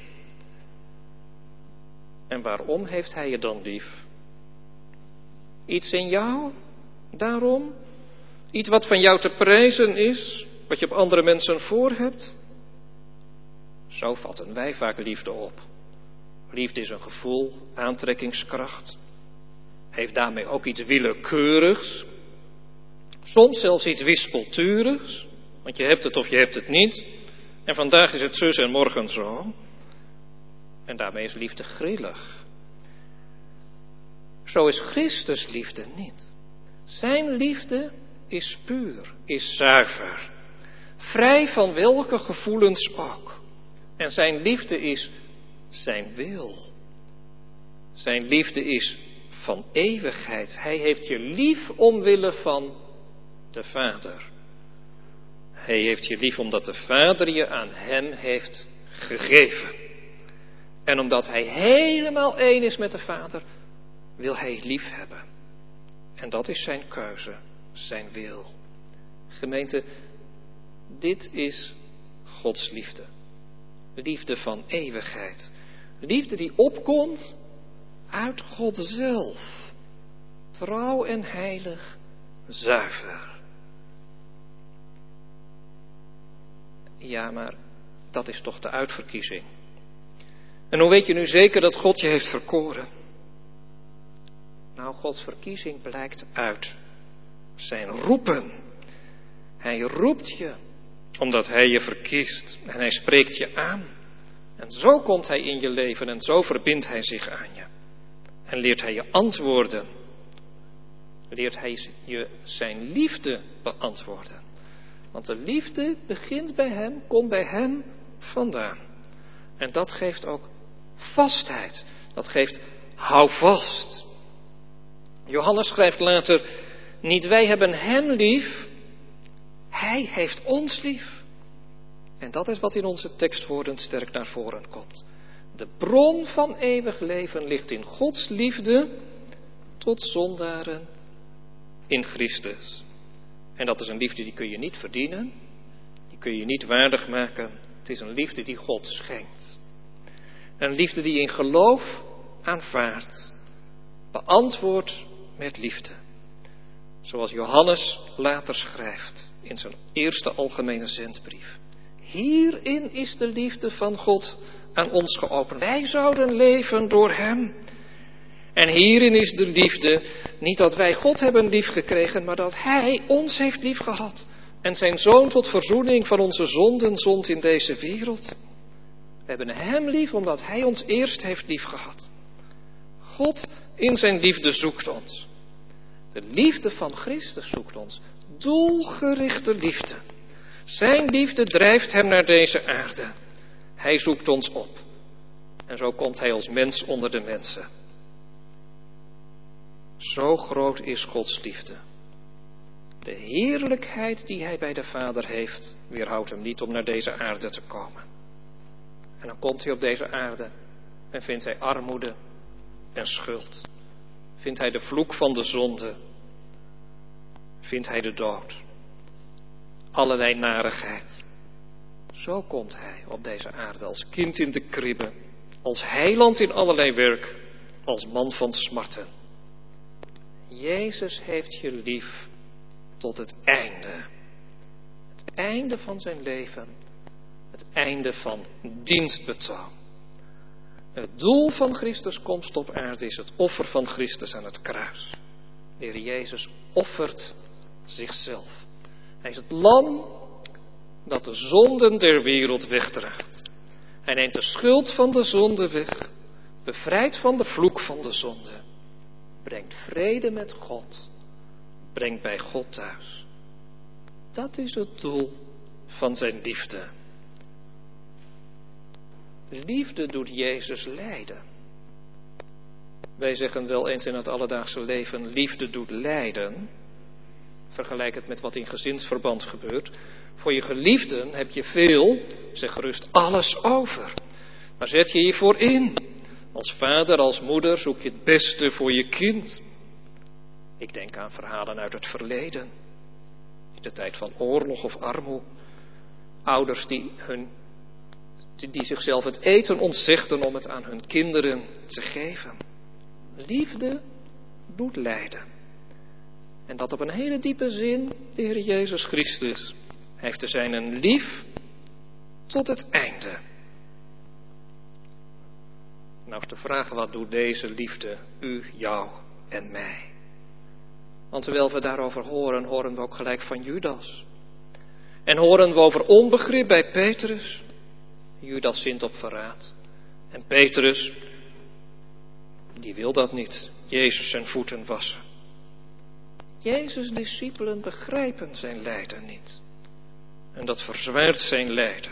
En waarom heeft hij je dan lief? Iets in jou, daarom? Iets wat van jou te prijzen is, wat je op andere mensen voor hebt? Zo vatten wij vaak liefde op. Liefde is een gevoel, aantrekkingskracht. Heeft daarmee ook iets willekeurigs. Soms zelfs iets wispelturigs. Want je hebt het of je hebt het niet. En vandaag is het zus en morgen zo. En daarmee is liefde grillig. Zo is Christus liefde niet. Zijn liefde is puur, is zuiver. Vrij van welke gevoelens ook. En zijn liefde is zijn wil. Zijn liefde is van eeuwigheid. Hij heeft je lief omwille van de Vader. Hij heeft je lief omdat de Vader je aan hem heeft gegeven. En omdat hij helemaal één is met de Vader, wil hij je lief hebben. En dat is zijn keuze, zijn wil. Gemeente, dit is Gods liefde. Liefde van eeuwigheid. Liefde die opkomt uit God zelf. Trouw en heilig, zuiver. Ja, maar dat is toch de uitverkiezing. En hoe weet je nu zeker dat God je heeft verkoren? Nou, Gods verkiezing blijkt uit zijn roepen. Hij roept je omdat hij je verkiest en hij spreekt je aan. En zo komt hij in je leven en zo verbindt hij zich aan je. En leert hij je antwoorden. Leert hij je zijn liefde beantwoorden. Want de liefde begint bij hem, komt bij hem vandaan. En dat geeft ook vastheid. Dat geeft hou vast. Johannes schrijft later, niet wij hebben hem lief, hij heeft ons lief. En dat is wat in onze tekstwoorden sterk naar voren komt. De bron van eeuwig leven ligt in Gods liefde tot zondaren in Christus. En dat is een liefde die kun je niet verdienen, die kun je niet waardig maken. Het is een liefde die God schenkt. Een liefde die in geloof aanvaardt, beantwoordt met liefde. Zoals Johannes later schrijft in zijn eerste algemene zendbrief. Hierin is de liefde van God aan ons geopend. Wij zouden leven door hem. En hierin is de liefde, niet dat wij God hebben liefgekregen, maar dat hij ons heeft liefgehad. En zijn zoon tot verzoening van onze zonden zond in deze wereld. We hebben hem lief omdat hij ons eerst heeft liefgehad. God in zijn liefde zoekt ons. De liefde van Christus zoekt ons. Doelgerichte liefde. Zijn liefde drijft hem naar deze aarde. Hij zoekt ons op. En zo komt hij als mens onder de mensen. Zo groot is Gods liefde. De heerlijkheid die hij bij de Vader heeft, weerhoudt hem niet om naar deze aarde te komen. En dan komt hij op deze aarde en vindt hij armoede en schuld. Vindt hij de vloek van de zonde. Vindt hij de dood. Allerlei narigheid. Zo komt hij op deze aarde als kind in de kribbe. Als heiland in allerlei werk. Als man van smarten. Jezus heeft je lief tot het einde. Het einde van zijn leven. Het einde van dienstbetoon. Het doel van Christus' komst op aarde is het offer van Christus aan het kruis. De Heer Jezus offert zichzelf. Hij is het lam dat de zonden der wereld wegdraagt. Hij neemt de schuld van de zonde weg. Bevrijdt van de vloek van de zonde. Brengt vrede met God. Brengt bij God thuis. Dat is het doel van zijn liefde. Liefde doet Jezus lijden. Wij zeggen wel eens in het alledaagse leven, liefde doet lijden. Vergelijk het met wat in gezinsverband gebeurt. Voor je geliefden heb je veel, zeg gerust, alles over. Daar zet je je voor in. Als vader, als moeder zoek je het beste voor je kind. Ik denk aan verhalen uit het verleden. In de tijd van oorlog of armoede. Ouders die, hun, die zichzelf het eten ontzegden om het aan hun kinderen te geven. Liefde doet lijden. En dat op een hele diepe zin, de Heer Jezus Christus. Hij heeft te zijn een lief tot het einde. Nou is de vraag, wat doet deze liefde u, jou en mij? Want terwijl we daarover horen, horen we ook gelijk van Judas. En horen we over onbegrip bij Petrus. Judas zint op verraad. En Petrus, die wil dat niet. Jezus zijn voeten wassen. Jezus' discipelen begrijpen zijn lijden niet. En dat verzwaart zijn lijden.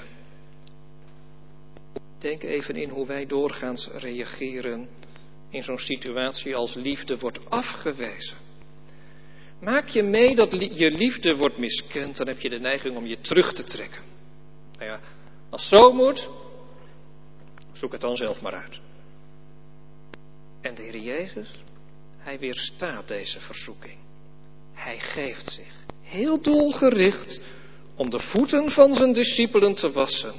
Denk even in hoe wij doorgaans reageren in zo'n situatie als liefde wordt afgewezen. Maak je mee dat li- je liefde wordt miskend, dan heb je de neiging om je terug te trekken. Nou ja, als zo moet, zoek het dan zelf maar uit. En de Heer Jezus, hij weerstaat deze verzoeking. Hij geeft zich heel doelgericht om de voeten van zijn discipelen te wassen.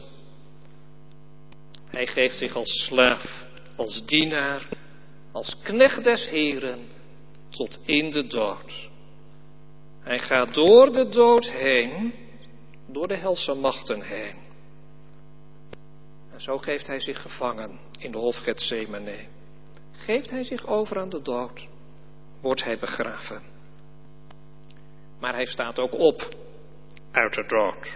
Hij geeft zich als slaaf, als dienaar, als knecht des Heren tot in de dood. Hij gaat door de dood heen, door de helse machten heen. En zo geeft hij zich gevangen in de hof Getsemane. Geeft hij zich over aan de dood, wordt hij begraven. Maar hij staat ook op uit de dood.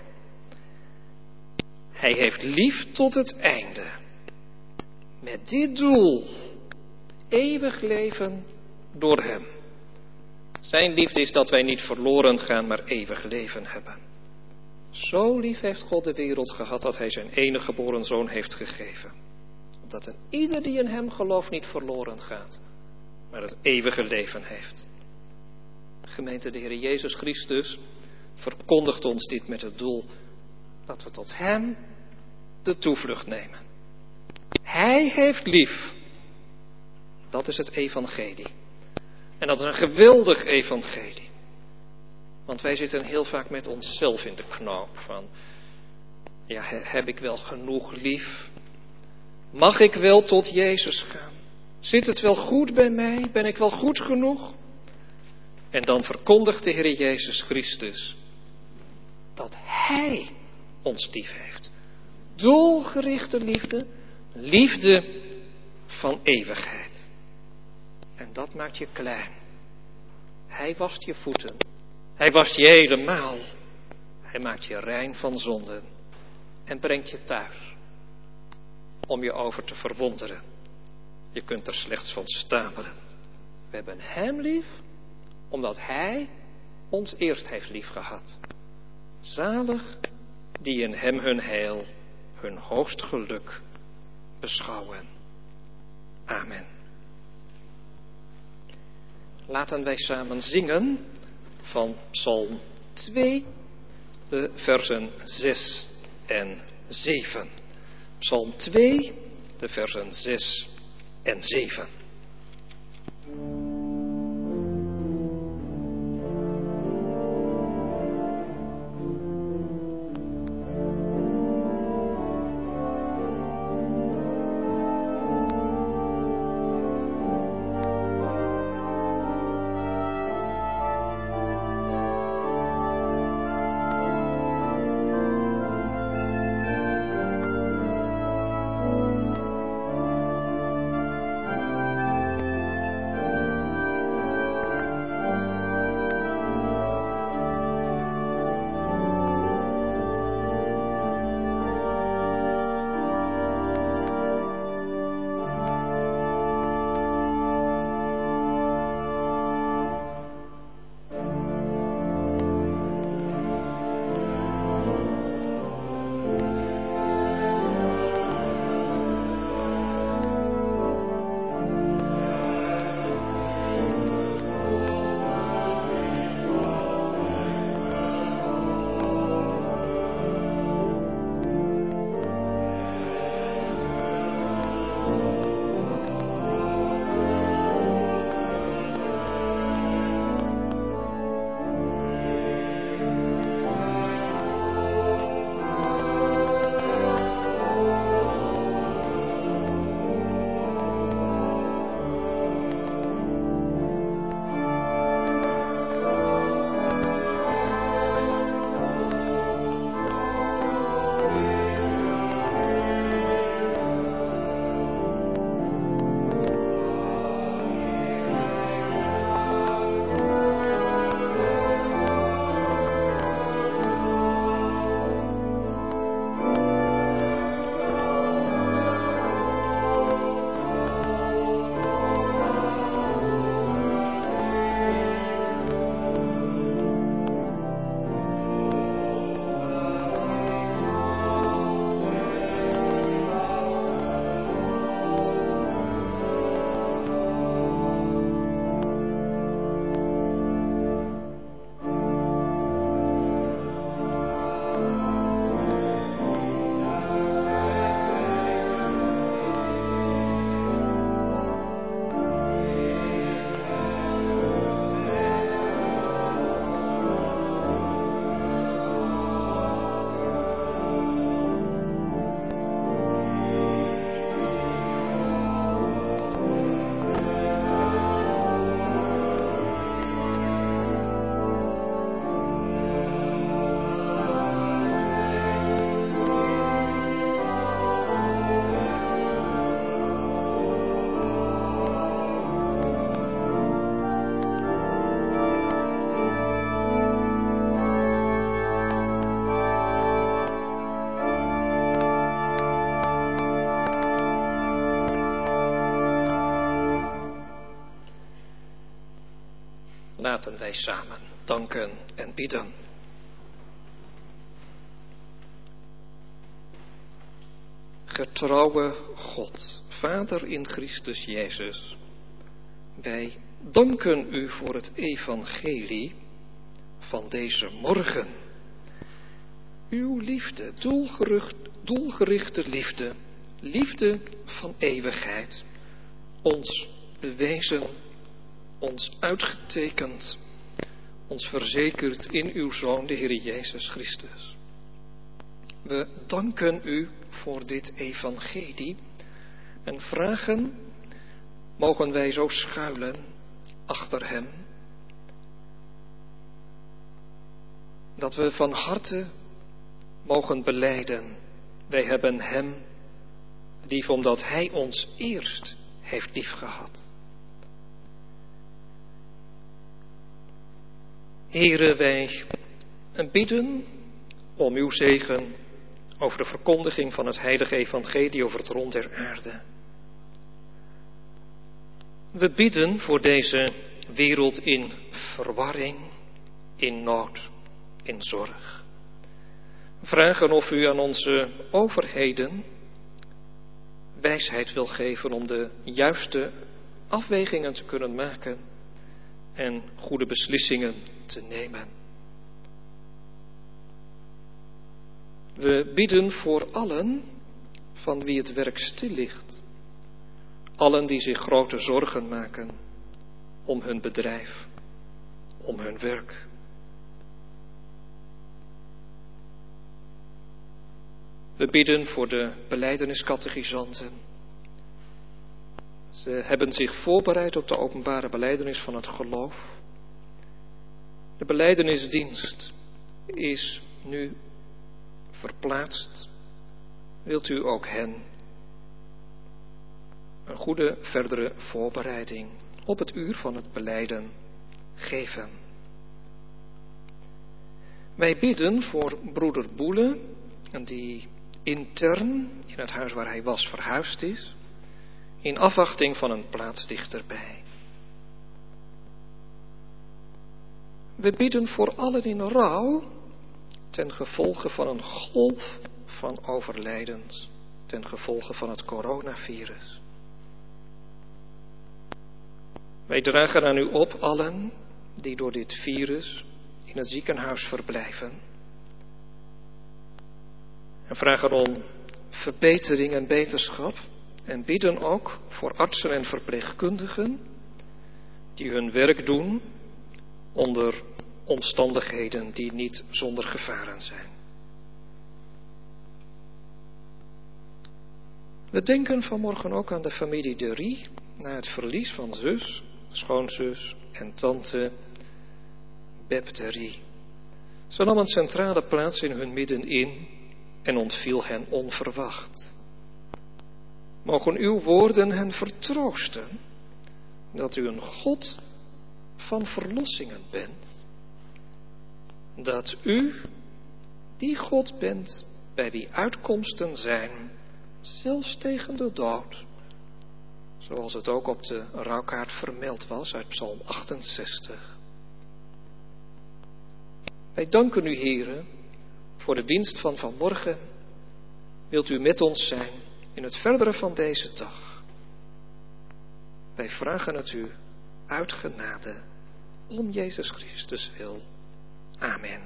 Hij heeft lief tot het einde. Met dit doel, eeuwig leven door hem. Zijn liefde is dat wij niet verloren gaan, maar eeuwig leven hebben. Zo lief heeft God de wereld gehad dat hij zijn enige geboren zoon heeft gegeven. Opdat een ieder die in hem gelooft niet verloren gaat, maar het eeuwige leven heeft. Gemeente, de Heer Jezus Christus verkondigt ons dit met het doel dat we tot hem de toevlucht nemen. Hij heeft lief. Dat is het evangelie. En dat is een geweldig evangelie. Want wij zitten heel vaak met onszelf in de knoop van, ja, heb ik wel genoeg lief? Mag ik wel tot Jezus gaan? Zit het wel goed bij mij? Ben ik wel goed genoeg? En dan verkondigt de Heer Jezus Christus dat Hij ons lief heeft. Doelgerichte liefde, liefde van eeuwigheid. En dat maakt je klein. Hij wast je voeten. Hij wast je helemaal. Hij maakt je rein van zonden. En brengt je thuis. Om je over te verwonderen. Je kunt er slechts van stamelen. We hebben hem lief. Omdat hij ons eerst heeft lief gehad. Zalig die in hem hun heil, hun hoogst geluk beschouwen. Amen. Laten wij samen zingen van Psalm twee, de versen zes en zeven. Psalm twee, de versen zes en zeven. Laten wij samen danken en bidden. Getrouwe God, Vader in Christus Jezus, wij danken u voor het evangelie van deze morgen. Uw liefde, doelgericht, doelgerichte liefde, liefde van eeuwigheid, ons bewezen, ons uitgetekend, ons verzekerd in uw Zoon, de Heer Jezus Christus. We danken u voor dit evangelie en vragen, mogen wij zo schuilen achter hem, dat we van harte mogen belijden, wij hebben hem lief omdat hij ons eerst heeft liefgehad. Here, wij bidden om uw zegen over de verkondiging van het heilige evangelie over het rond der aarde. We bidden voor deze wereld in verwarring, in nood, in zorg. Vragen of u aan onze overheden wijsheid wil geven om de juiste afwegingen te kunnen maken en goede beslissingen te nemen. We bidden voor allen van wie het werk stil ligt, allen die zich grote zorgen maken om hun bedrijf, om hun werk. We bidden voor de belijdeniscatechisanten. Ze hebben zich voorbereid op de openbare belijdenis van het geloof. De belijdenisdienst is nu verplaatst. Wilt u ook hen een goede verdere voorbereiding op het uur van het belijden geven? Wij bidden voor broeder Boele, die intern in het huis waar hij was verhuisd is, in afwachting van een plaats dichterbij. We bidden voor allen in rouw ten gevolge van een golf van overlijdens, ten gevolge van het coronavirus. Wij dragen aan u op allen die door dit virus in het ziekenhuis verblijven en vragen om verbetering en beterschap en bidden ook voor artsen en verpleegkundigen die hun werk doen onder omstandigheden die niet zonder gevaren zijn. We denken vanmorgen ook aan de familie de Rie na het verlies van zus, schoonzus en tante Beb de Rie. Ze nam een centrale plaats in hun midden in en ontviel hen onverwacht. Mogen uw woorden hen vertroosten dat u een God van verlossingen bent. Dat u die God bent bij wie uitkomsten zijn, zelfs tegen de dood. Zoals het ook op de rouwkaart vermeld was uit Psalm achtenzestig. Wij danken u, Heere, voor de dienst van vanmorgen. Wilt u met ons zijn in het verdere van deze dag. Wij vragen het u uit genade om Jezus Christus wil. Amen.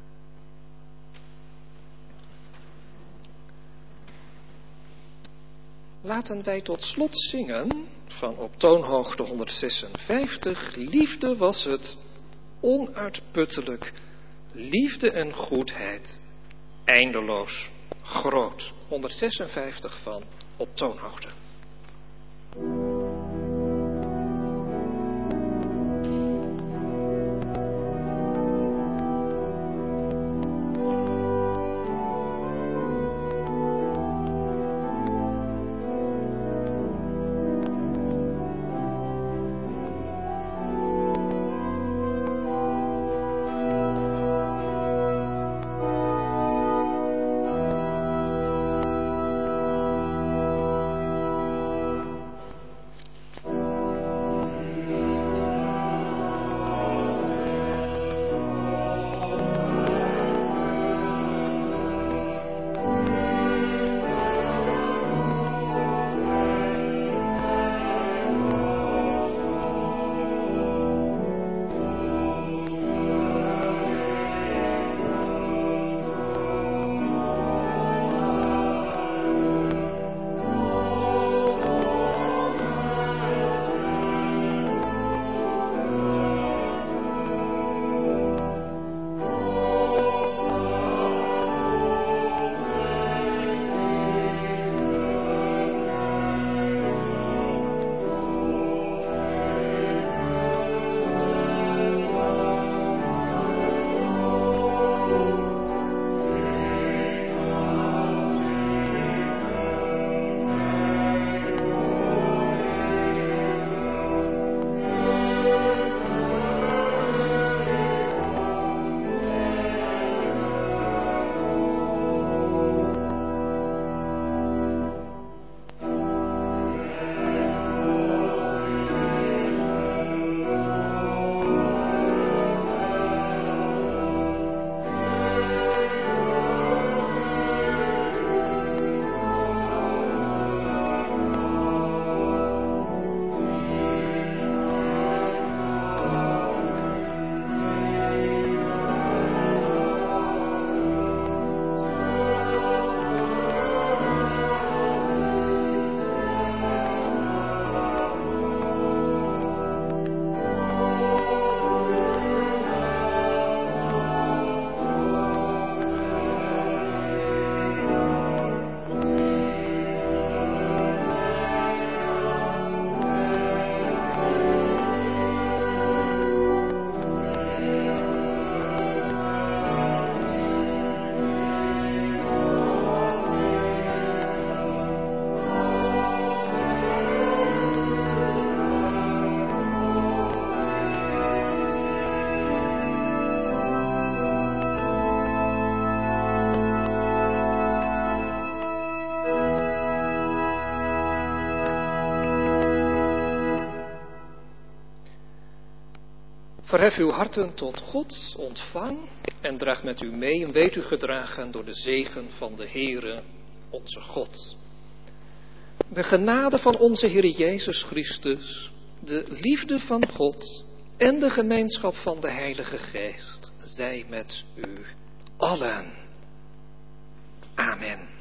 Laten wij tot slot zingen van op toonhoogte honderdzesenvijftig. Liefde was het, onuitputtelijk, liefde en goedheid, eindeloos groot. honderdzesenvijftig van op toonhoogte. Verhef uw harten tot God, ontvang en draag met u mee en weet u gedragen door de zegen van de Heere, onze God. De genade van onze Heer Jezus Christus, de liefde van God en de gemeenschap van de Heilige Geest zij met u allen. Amen.